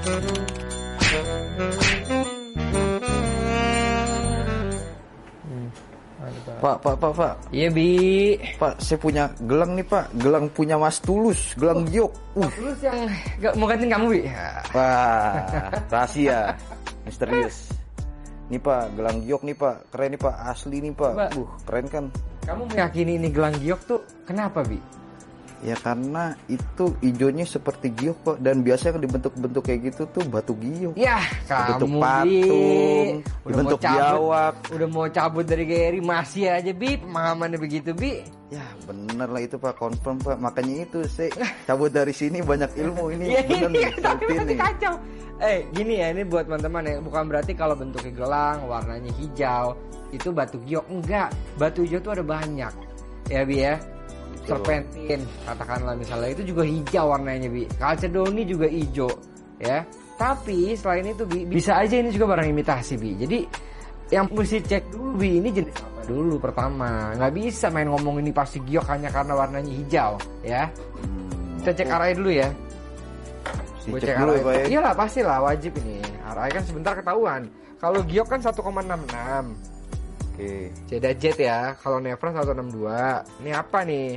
Pak. Iya, Bi. Pak, saya punya gelang nih, Pak. Gelang punya Mas Tulus, gelang giok. Tulus yang gak mau gantiin kamu, Bi. Wah, rahasia. Misterius. Nih, Pak, gelang giok nih, Pak. Keren nih, Pak. Asli nih, Pak. Keren kan? Kamu meyakini ini gelang giok tuh kenapa, Bi? Ya karena itu hijaunya seperti giok, Pak. Dan biasanya kan dibentuk-bentuk kayak gitu tuh batu giok. Ya, bentuk kamu, patung, Bi. bentuk biawak. Udah mau cabut dari Gary, masih aja, Bi. Pemahamannya begitu, Bi. Ya bener lah itu, Pak. Confirm, Pak. Makanya itu saya cabut dari sini banyak ilmu ini. Iya, bener nih. tapi masih nih. kacau. Gini ya, ini buat teman-teman ya. Bukan berarti kalau bentuknya gelang, warnanya hijau, itu batu giok. Enggak. Batu hijau tuh ada banyak. Ya, Bi ya. Serpentin, katakanlah misalnya, itu juga hijau warnanya, Bi. Kalcedoni juga hijau, ya. Tapi selain itu, Bi, bisa aja ini juga barang imitasi, Bi. Jadi yang mesti cek dulu, Bi, ini jenis apa dulu pertama. Nggak bisa main ngomong ini pasti giok hanya karena warnanya hijau, ya. Kita cek arahnya dulu ya. Gue cek dulu, arahnya. ya. Iyalah, pastilah wajib ini. Arahnya kan sebentar ketahuan. Kalau giok kan 1,66. Oke. Jeda jet ya. Kalau Nevra 162. Ini apa nih?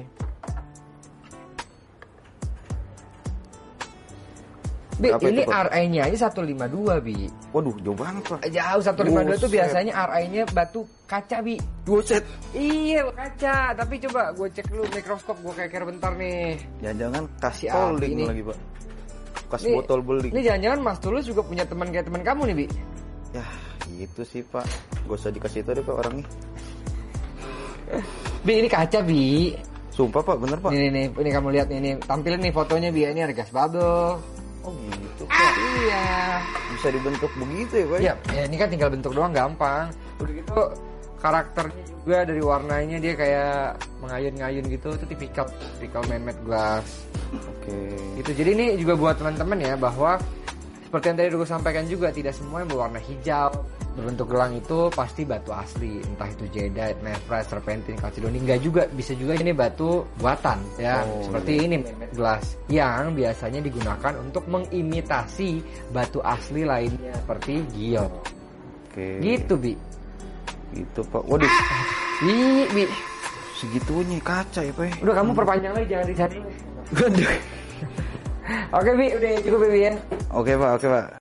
Bi, berapa ini itu, Pak? RA-nya aja 152, Bi. Waduh, jauh banget, Pak. Jauh 152 itu Buset. biasanya RA-nya batu kaca, Bi. Buset. Iya, kaca. Tapi coba gue cek dulu mikroskop, gue kayak bentar nih. Jangan-jangan kasih Si Abi tolling nih. lagi, Pak. Kasih Nih, botol beling. Ini jangan-jangan Mas Tulus juga punya teman kayak teman kamu nih, Bi. Ya, gitu sih, Pak. Gak usah dikasih tahu deh, Pak, orang nih. Bi, ini kaca, Bi. Sumpah, Pak, bener, Pak. Ini kamu lihat nih, tampilin nih fotonya, Bi. Ini ada gas bubble. Oh, gitu, Pak. Iya. Bisa dibentuk begitu ya, Pak? Iya, ya, ini kan tinggal bentuk doang, gampang. Udah gitu karakternya juga dari warnanya dia kayak mengayun-ngayun gitu, itu tipikal man-made glass. Oke. Gitu. Jadi ini juga buat teman-teman ya, bahwa seperti yang tadi gue sampaikan juga, tidak semua yang berwarna hijau berbentuk gelang itu pasti batu asli, entah itu jadeite, nephrite, serpentin, kalcedoni. Enggak juga, bisa juga ini batu buatan ya, seperti ini man-made glass yang biasanya digunakan untuk mengimitasi batu asli lainnya seperti giok. Oke. Gitu, Bi. Gitu, Pak. Waduh. Bi. Segitunya kaca ya, Pak. Udah, kamu perpanjang lagi, jangan dicari. Oke, Bi, udah cukup, Bi ya. Oke, Pak.